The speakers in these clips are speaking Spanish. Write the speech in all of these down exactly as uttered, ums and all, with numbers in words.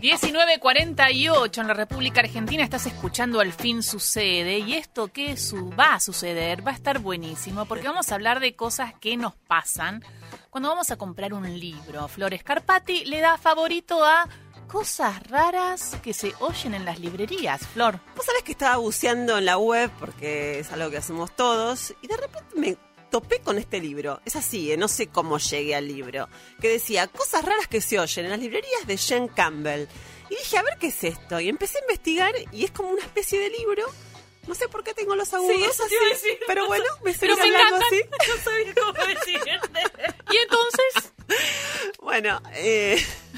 diecinueve cuarenta y ocho en la República Argentina, estás escuchando Al Fin Sucede, y esto que su va a suceder va a estar buenísimo porque vamos a hablar de cosas que nos pasan cuando vamos a comprar un libro. Flor Scarpati le da favorito a cosas raras que se oyen en las librerías. Flor. Vos sabés que estaba buceando en la web porque es algo que hacemos todos y de repente me topé con este libro. Es así, ¿eh? No sé cómo llegué al libro. Que decía, cosas raras que se oyen en las librerías de Jane Campbell. Y dije, a ver qué es esto. Y empecé a investigar y es como una especie de libro. No sé por qué tengo los agudos sí, así, decir, pero bueno, me pero sigue me hablando así. No sabía cómo decirte. Y entonces... Bueno, eh...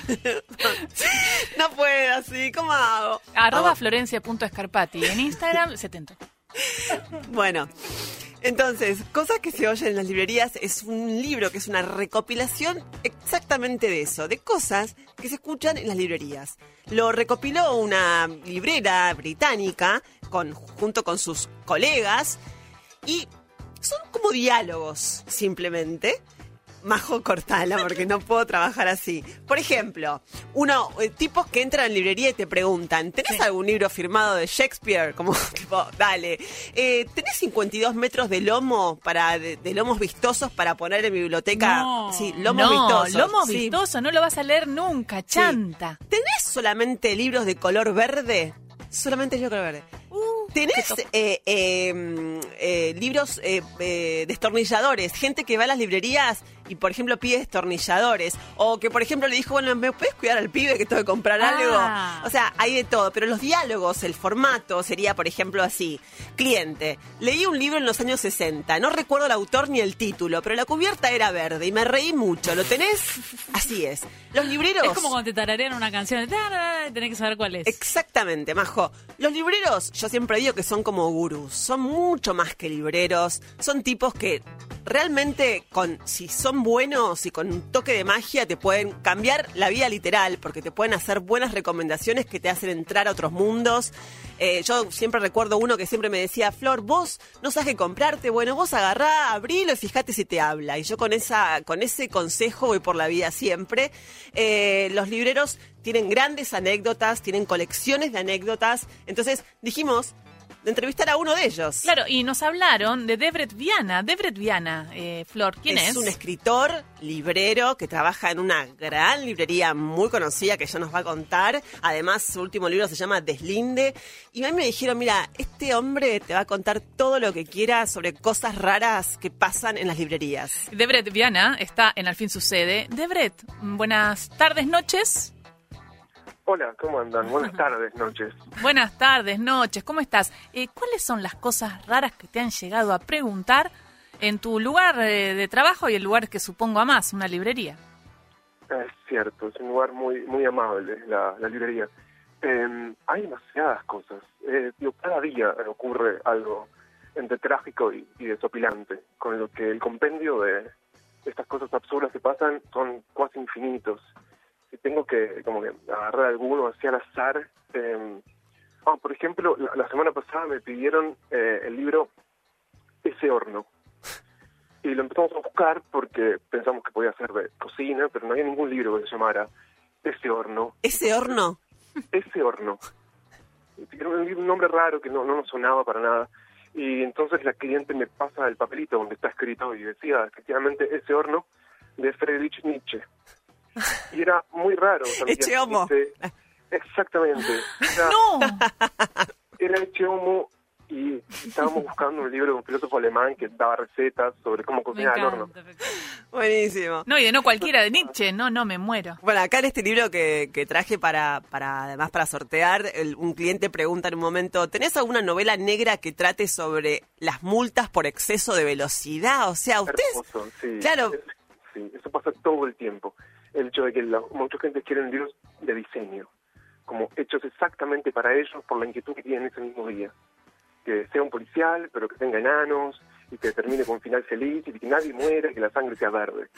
no puedo así, ¿cómo hago? Arroba oh. florencia.scarpati en Instagram, setenta. Bueno, entonces, cosas que se oyen en las librerías es un libro que es una recopilación exactamente de eso, de cosas que se escuchan en las librerías. Lo recopiló una librera británica con, junto con sus colegas y son como diálogos, simplemente. Majo, cortala, porque no puedo trabajar así. Por ejemplo, uno, eh, tipos que entran en librería y te preguntan, ¿tenés sí. algún libro firmado de Shakespeare? Como, tipo, dale. Eh, ¿Tenés cincuenta y dos metros de lomo, para de, de lomos vistosos para poner en mi biblioteca? No, sí, lomos no, vistosos. lomo sí. vistoso, no lo vas a leer nunca, chanta. Sí. ¿Tenés solamente libros de color verde? Solamente libros de color verde. Uh, ¿Tenés eh, eh, eh, libros eh, eh, destornilladores? Gente que va a las librerías y, por ejemplo, pide destornilladores. O que, por ejemplo, le dijo, bueno, ¿me puedes cuidar al pibe que tengo que comprar ah. algo? O sea, hay de todo. Pero los diálogos, el formato sería, por ejemplo, así. Cliente, leí un libro en los años sesenta. No recuerdo el autor ni el título, pero la cubierta era verde y me reí mucho. ¿Lo tenés? Así es. Los libreros... Es como cuando te tararean una canción y tenés que saber cuál es. Exactamente, Majo. Los libreros, yo siempre digo que son como gurús, son mucho más que libreros, son tipos que realmente, con si son buenos y con un toque de magia, te pueden cambiar la vida literal, porque te pueden hacer buenas recomendaciones que te hacen entrar a otros mundos. Eh, yo siempre recuerdo uno que siempre me decía, Flor, vos no sabes qué comprarte, bueno, vos agarrá, abrilo y fíjate si te habla. Y yo con esa, con ese consejo voy por la vida siempre. Eh, los libreros tienen grandes anécdotas, tienen colecciones de anécdotas. Entonces dijimos de entrevistar a uno de ellos. Claro, y nos hablaron de Devret Viana. Devret Viana, eh, Flor, ¿quién es? Es un escritor, librero, que trabaja en una gran librería muy conocida que ella nos va a contar. Además, su último libro se llama Deslinde. Y a mí me dijeron, mira, este hombre te va a contar todo lo que quiera sobre cosas raras que pasan en las librerías. Devret Viana está en Al Fin Sucede. Devret, buenas tardes, noches. Hola, ¿cómo andan? Buenas tardes, noches. Buenas tardes, noches. ¿Cómo estás? Eh, ¿Cuáles son las cosas raras que te han llegado a preguntar en tu lugar eh, de trabajo y el lugar que supongo amás, una librería? Es cierto, es un lugar muy muy amable, la, la librería. Eh, hay demasiadas cosas. Eh, digo, cada día ocurre algo entre trágico y, y desopilante, con lo que el compendio de estas cosas absurdas que pasan son casi infinitos. Si tengo que como que agarrar alguno así al azar, eh, oh, por ejemplo, la, la semana pasada me pidieron eh, el libro Ese horno, y lo empezamos a buscar porque pensamos que podía ser de cocina, pero no había ningún libro que se llamara Ese horno. ¿Ese horno? Ese horno. Era un, un nombre raro que no, no nos sonaba para nada. Y entonces la cliente me pasa el papelito donde está escrito y decía efectivamente Ese horno, de Friedrich Nietzsche. Y era muy raro. Eche homo. Exactamente. Era, ¡No! Era Eche homo y estábamos buscando un libro de un filósofo alemán que daba recetas sobre cómo cocinar al horno. Buenísimo. No, y de no cualquiera, de Nietzsche. No, no, me muero. Bueno, acá en este libro que, que traje para, para, además para sortear, el, un cliente pregunta en un momento, ¿tenés alguna novela negra que trate sobre las multas por exceso de velocidad? O sea, ustedes... Hermoso, sí. Claro. Es, sí, eso pasa todo el tiempo. El hecho de que la, mucha gente quiere libros de diseño, como hechos exactamente para ellos por la inquietud que tienen ese mismo día. Que sea un policial, pero que tenga enanos, y que termine con un final feliz, y que nadie muera, y que la sangre sea verde.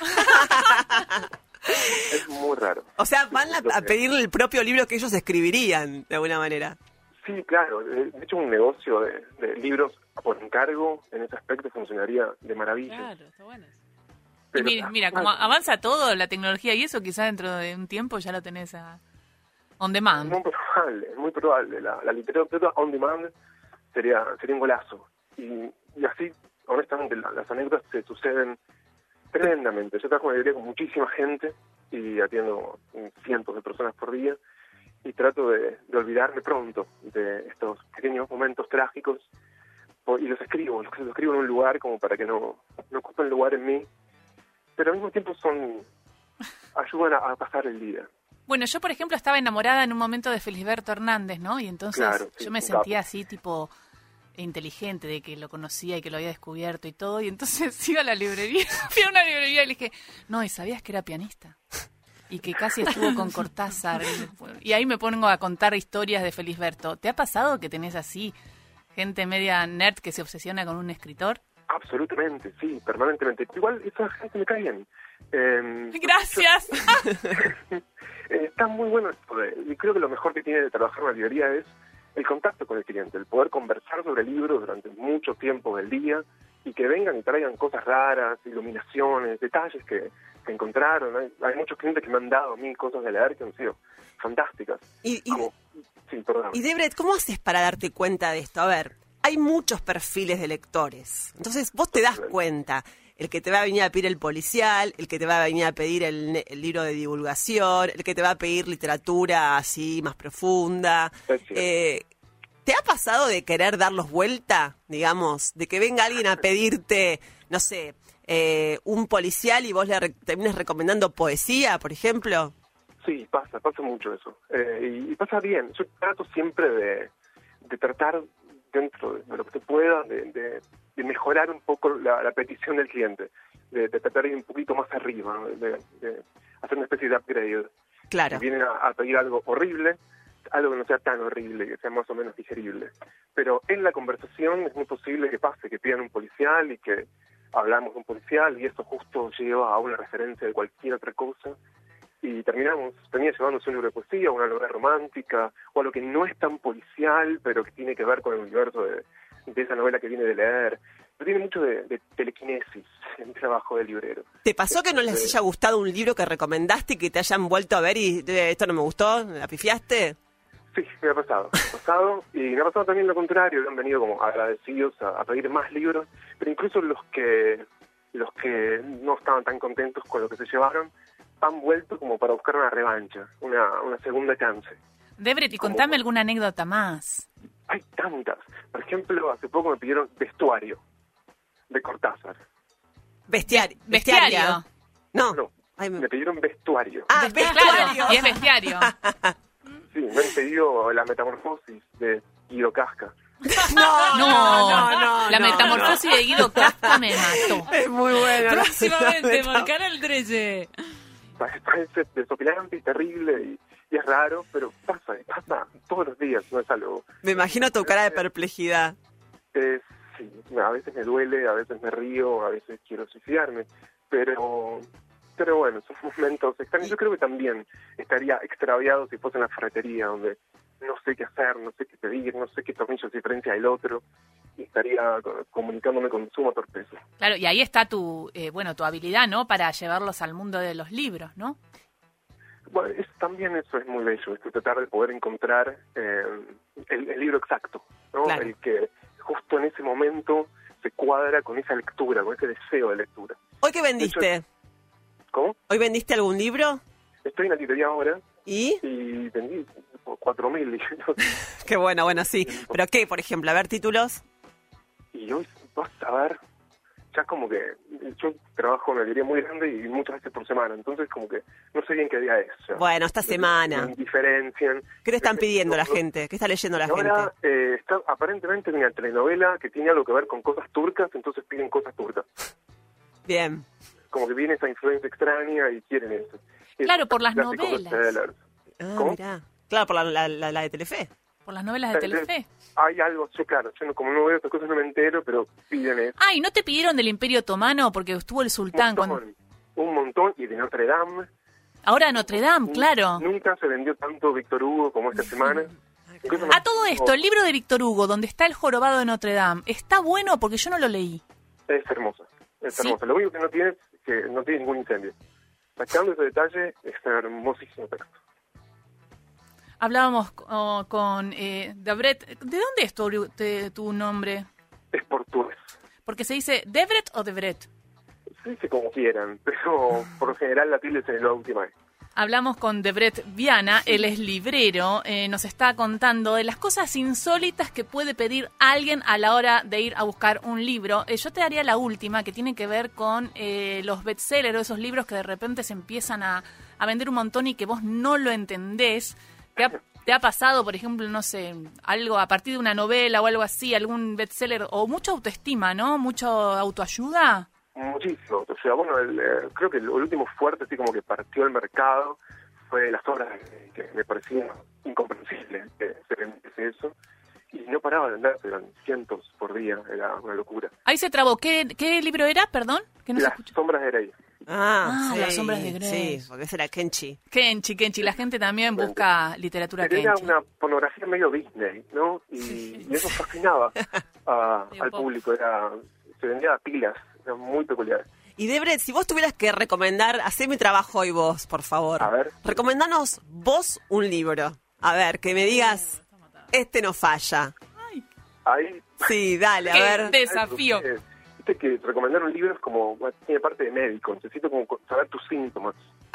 Es muy raro. O sea, van a, a pedirle el propio libro que ellos escribirían, de alguna manera. Sí, claro. De hecho, un negocio de, de libros por encargo, en ese aspecto, funcionaría de maravilla. Claro, está bueno. Pero, y mira, mira, como avanza todo, la tecnología y eso, quizás dentro de un tiempo ya lo tenés a, On demand. Muy probable, muy probable. La, la literatura on demand sería, sería un golazo. Y, y así, honestamente, la, las anécdotas se suceden tremendamente. Yo trabajo en una librería con muchísima gente y atiendo cientos de personas por día y trato de, de olvidarme pronto de estos pequeños momentos trágicos y los escribo, los, los escribo en un lugar como para que no, no ocupen lugar en mí, pero al mismo tiempo son ayudan a, a pasar el día. Bueno, yo, por ejemplo, estaba enamorada en un momento de Felisberto Hernández, ¿no? Y entonces Claro, sí, yo me un sentía capo. así, tipo, inteligente, de que lo conocía y que lo había descubierto y todo. Y entonces iba a la librería, fui a una librería y le dije, no, ¿y sabías que era pianista? Y que casi estuvo con Cortázar. Y ahí me pongo a contar historias de Felisberto. ¿Te ha pasado que tenés así gente media nerd que se obsesiona con un escritor? Absolutamente, sí, permanentemente. Igual esa gente me cae bien. Eh, Gracias. eh, está muy bueno esto de, y creo que lo mejor que tiene de trabajar en una librería es el contacto con el cliente, el poder conversar sobre libros durante mucho tiempo del día y que vengan y traigan cosas raras, iluminaciones, detalles que, que encontraron. Hay, hay muchos clientes que me han dado a mí cosas de leer que han sido fantásticas. Y, y, Como, sí, perdón. y Debret, ¿cómo haces para darte cuenta de esto? A ver, hay muchos perfiles de lectores. Entonces vos te das cuenta. El que te va a venir a pedir el policial, el que te va a venir a pedir el, el libro de divulgación, el que te va a pedir literatura así más profunda. Eh, ¿Te ha pasado de querer darlos vuelta, digamos? De que venga alguien a pedirte, no sé, eh, un policial y vos le re- termines recomendando poesía, por ejemplo. Sí, pasa, pasa mucho eso. Eh, y, y pasa bien. Yo trato siempre de, de tratar dentro de lo que se pueda de, de, de mejorar un poco la, la petición del cliente, de, de tratar de ir un poquito más arriba, ¿no? de, de hacer una especie de upgrade. Claro. Si vienen a, a pedir algo horrible, algo que no sea tan horrible, que sea más o menos digerible. Pero en la conversación es muy posible que pase, que pidan un policial y que hablamos de un policial y eso justo lleva a una referencia de cualquier otra cosa y terminamos, termina llevándose un libro de poesía, una novela romántica o algo que no es tan policial pero que tiene que ver con el universo de, de esa novela que viene de leer. Pero tiene mucho de, de telequinesis en el trabajo del librero. ¿Te pasó que no les haya gustado un libro que recomendaste y que te hayan vuelto a ver y eh, esto no me gustó? ¿La pifiaste? Sí, me ha pasado, me ha pasado y me ha pasado también lo contrario, que han venido como agradecidos a, a pedir más libros, pero incluso los que los que no estaban tan contentos con lo que se llevaron han vuelto como para buscar una revancha, una, una segunda chance. Debret, y Como- contame alguna anécdota más. Hay tantas. Por ejemplo, hace poco me pidieron vestuario de Cortázar. Bestiario. Bestiario. No. No, Ay, me- me pidieron vestuario. Ah, vestuario. Claro, y es bestiario. Sí, me han pedido la metamorfosis de Guido Casca. No, No, no, no, la no, metamorfosis de Guido Kafka me mató. Es muy bueno. Próximamente por Canal trece. Parece parece desopilante y terrible y, y es raro, pero pasa, y pasa todos los días, no es algo... Me imagino tu cara de perplejidad. Es, sí, a veces me duele, a veces me río, a veces quiero suicidarme, pero pero bueno, son momentos extraños. Yo creo que también estaría extraviado si fuese en la ferretería, donde no sé qué hacer, no sé qué pedir, no sé qué tornillo se diferencia del otro, y estaría co- comunicándome con suma torpeza. Claro, y ahí está tu, eh, bueno, tu habilidad, ¿no? Para llevarlos al mundo de los libros, ¿no? Bueno, es, también eso es muy bello, es tratar de poder encontrar eh, el, el libro exacto, ¿no? Claro. El que justo en ese momento se cuadra con esa lectura, con ese deseo de lectura. ¿Hoy qué vendiste? ¿Cómo? ¿Hoy vendiste algún libro? Estoy en la librería ahora ¿Y? y vendí cuatro mil libros. Qué bueno, bueno, sí. ¿Pero qué, por ejemplo? A ver, títulos. Y hoy vas a ver, ya como que yo trabajo en una librería muy grande y muchas veces por semana, entonces como que no sé bien qué día es. ya. Bueno, esta semana. Me diferencian. ¿Qué te están pidiendo la No, gente? ¿Qué está leyendo la Y ahora gente? eh, está aparentemente en una telenovela que tiene algo que ver con cosas turcas, entonces piden cosas turcas. Bien. Como que viene esa influencia extraña y quieren eso. Y Claro, esos por las clásicos novelas. bestsellers. Ah, ¿Cómo? mirá. Claro, por la, la, la, la de Telefe. Por las novelas de Telefe. Hay algo, yo claro, yo no, como no veo estas cosas no me entero, pero piden eso. Ay, ¿no te pidieron del Imperio Otomano? Porque estuvo el sultán un cuando... montón, un montón, y de Notre Dame. Ahora Notre Dame, claro. Nunca se vendió tanto Víctor Hugo como esta semana. Incluso A todo esto, el libro de Víctor Hugo, donde está el jorobado de Notre Dame, ¿está bueno? Porque yo no lo leí. Es hermosa, es ¿Sí? hermosa. Lo único que no tiene es que no tiene ningún incendio. Sacando ese detalle, es un hermosísimo texto. Hablábamos oh, con eh, Debret. ¿De dónde es tu, te, tu nombre? Es portugués. Porque se dice Debret o Debret. Se dice como quieran, pero por lo general la tilde es en la última vez. Hablamos con Debret Viana, él es librero, eh, nos está contando de las cosas insólitas que puede pedir alguien a la hora de ir a buscar un libro. Eh, yo te daría la última, que tiene que ver con eh, los bestsellers, o esos libros que de repente se empiezan a, a vender un montón y que vos no lo entendés. ¿Te ha, te ha pasado, por ejemplo, no sé, algo a partir de una novela o algo así, algún bestseller, o mucha autoestima, ¿no? ¿Mucho autoayuda? Muchísimo. O sea, bueno, el, eh, creo que el último fuerte, así como que partió el mercado, fue las obras que, que me parecían incomprensibles que se vendiese eso. Y no paraba de venderse, eran cientos por día, era una locura. Ahí se trabó. ¿Qué, qué libro era, perdón? Que no Las se escucha. sombras de Grey. Ah, Ah, sí, Las sombras de Grey. Sí, porque ese era Kenchi. Kenchi, Kenchi. La gente también busca literatura Pero era Kenchi. una pornografía medio Disney, ¿no? Y, y eso fascinaba a- Sí, un al poco. público, era se vendía a pilas, era muy peculiar. Y Debret, si vos tuvieras que recomendar, hacé mi trabajo hoy vos, por favor. A ver. Recomendanos vos un libro. A ver, que me digas, este no falla. Ahí Sí, dale, a Qué ver. desafío. Eh, Viste que recomendar un libro es como, bueno, tiene parte de médico, necesito como saber tus síntomas.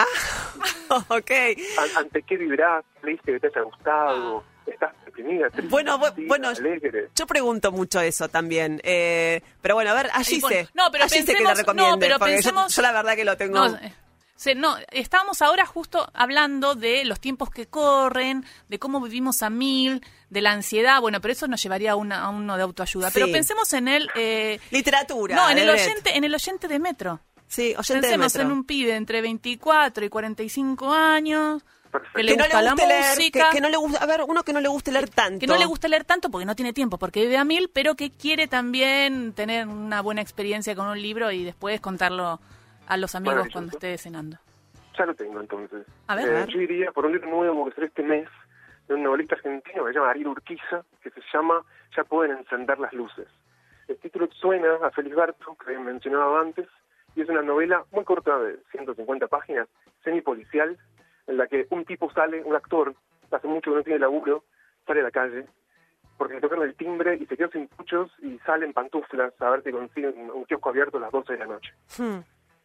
Ok. An- ¿Ante qué vibrás? ¿Leíste que te haya gustado? ¿Estás deprimida? triste, Bueno, bu- divertida, bueno, alegre? Yo pregunto mucho eso también. Eh, pero bueno, a ver, allí Ay, bueno, sé. no, pero allí sé que pensemos- le recomiende. no, pero porque yo- pensemos- yo, la verdad que lo tengo. No, eh, se- no, estábamos ahora justo hablando de los tiempos que corren, de cómo vivimos a mil, de la ansiedad. Bueno, pero eso nos llevaría a, una, a uno de autoayuda. Sí. Pero pensemos en el... eh, Literatura. no, en el, Debret. oyente, en el oyente de Metro. Sí, oyente de Pensemos metro. en un pibe entre veinticuatro y cuarenta y cinco años, Perfecto. que le que no gusta le la guste leer, que, música, que no le gusta, a ver, uno que no le guste leer tanto. que no le gusta leer tanto porque no tiene tiempo, porque vive a mil, pero que quiere también tener una buena experiencia con un libro y después contarlo a los amigos Maravilloso. cuando esté cenando. Ya lo tengo entonces. A ver, Eh, a ver. Yo iría por un libro nuevo que salió este mes de un novelista argentino que se llama Ariel Urquiza, que se llama Ya pueden encender las luces. El título suena a Felisberto, que mencionaba antes, y es una novela muy corta de ciento cincuenta páginas, semipolicial, en la que un tipo sale, un actor, hace mucho que no tiene laburo, sale a la calle, porque le tocaron el timbre y se quedó sin puchos y sale en pantuflas a ver si consigue un, un kiosco abierto a las doce de la noche. Hmm.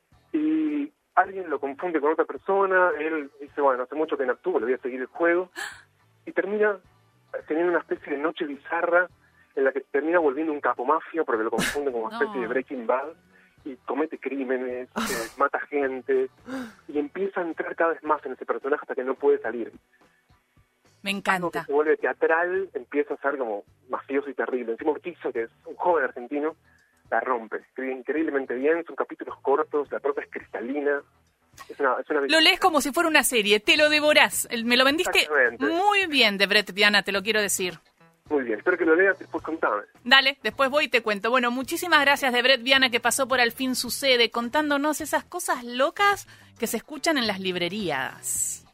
Y alguien lo confunde con otra persona, él dice, bueno, hace mucho que no actúo, le voy a seguir el juego, y termina teniendo una especie de noche bizarra en la que termina volviendo un capo mafia porque lo confunden como una especie No. de Breaking Bad, y comete crímenes, eh, mata gente, y empieza a entrar cada vez más en ese personaje hasta que no puede salir. Me Algo que encanta. se vuelve teatral, empieza a ser como mafioso y terrible. Encima Urquiza, que es un joven argentino, la rompe. Escribe increíblemente bien, son capítulos cortos, la prosa es cristalina. Es una, es una Lo lees como si fuera una serie, te lo devorás. El- Me lo vendiste Exactamente. muy bien, Debret Viana, te lo quiero decir. Muy bien, espero que lo leas y después contame. Dale, después voy y te cuento. Bueno, muchísimas gracias, Debret Viana, que pasó por Al Fin Sucede, contándonos esas cosas locas que se escuchan en las librerías.